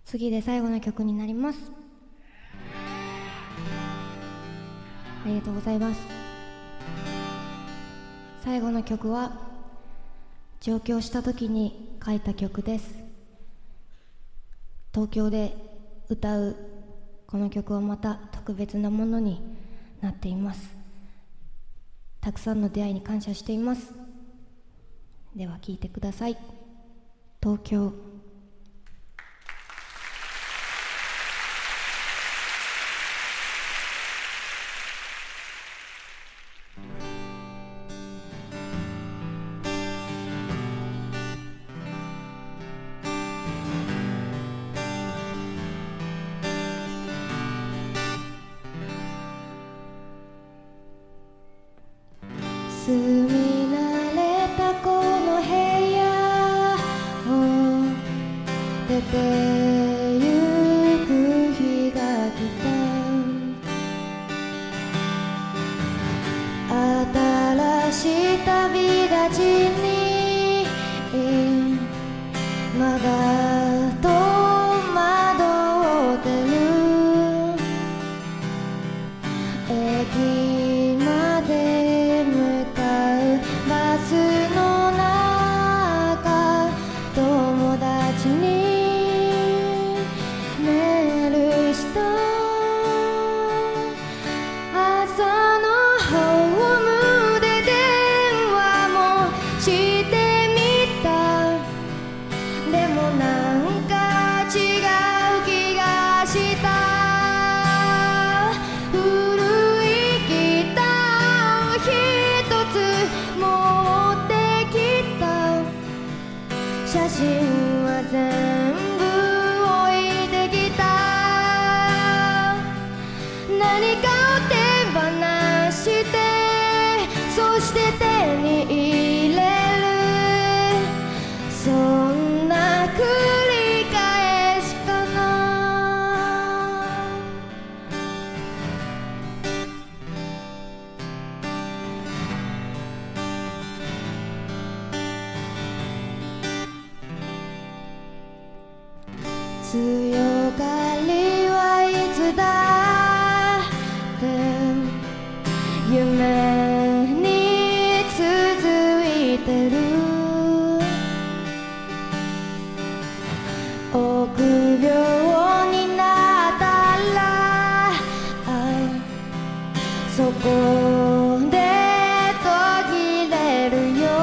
次で最後の曲になります。ありがとうございます。最後の曲は上京した時に書いた曲です。東京で歌うこの曲はまた特別なものになっています。たくさんの出会いに感謝しています。では聴いてください。東京。住み慣れたこの部屋を出てゆく日が来た。新しい旅立ちにまだ戸惑ってる。駅まで向かうバスの中、友達にメールした。朝のホームで電話もしてみた。でもなんか違う気がした。写真は全部置いてきた。何かを手放して、そして手に入れる。そんな繰り返しかな。強がりはいつだって夢に続いてる。臆病になったらそこで途切れるよ。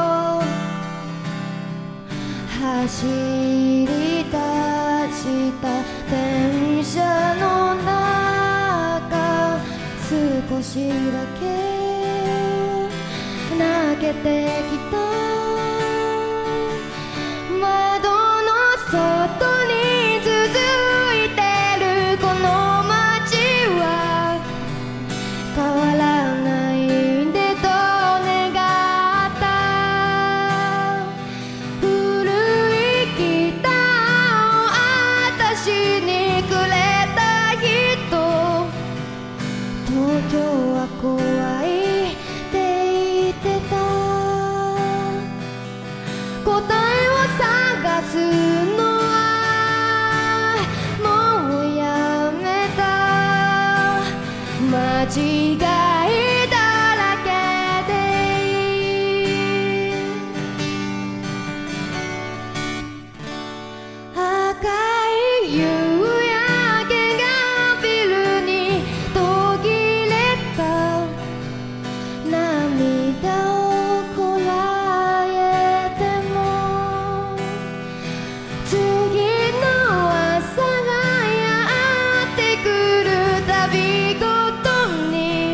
走り出した電車の中、少しだけ泣けてきた。窓の外に続いてるこの街は変わらないでと願った。古いギター私にくれた人、東京は怖いって言ってた。答えを探すのはもうやめた。間違いだらけでいい。赤い夕焼けがビルに途切れた。涙をこらえても次の朝がやってくるたびごとに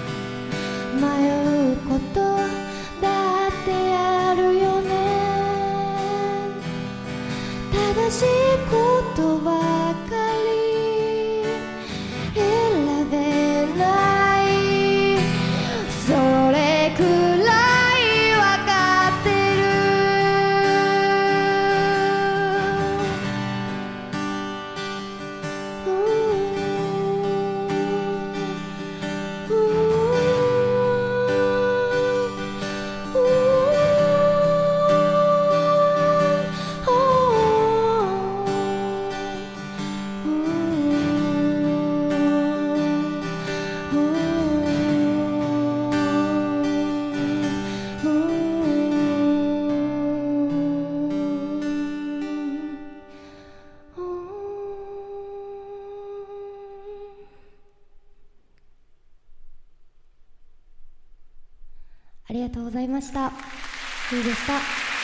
迷うことだってあるよね。正しいことばかり選べない。それくらいわかってる。 ありがとうございました。いいでした。